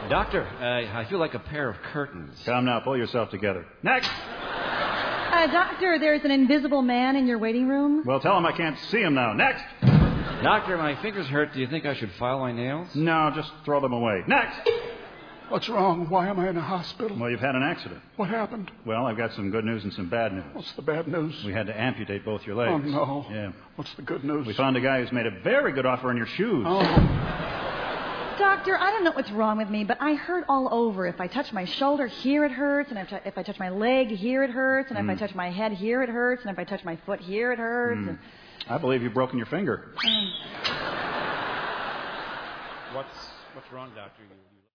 Doctor, I feel like a pair of curtains. Come now, pull yourself together. Next! Doctor, there's an invisible man in your waiting room. Well, tell him I can't see him now. Next! Doctor, my fingers hurt. Do you think I should file my nails? No, just throw them away. Next! What's wrong? Why am I in a hospital? Well, you've had an accident. What happened? Well, I've got some good news and some bad news. What's the bad news? We had to amputate both your legs. Oh, no. Yeah. What's the good news? We found a guy who's made a very good offer on your shoes. Oh. Doctor, I don't know what's wrong with me, but I hurt all over. If I touch my shoulder, here it hurts. And if I touch my leg, here it hurts. And if I touch my head, here it hurts. And if I touch my foot, here it hurts. And... I believe you've broken your finger. What's wrong, Doctor?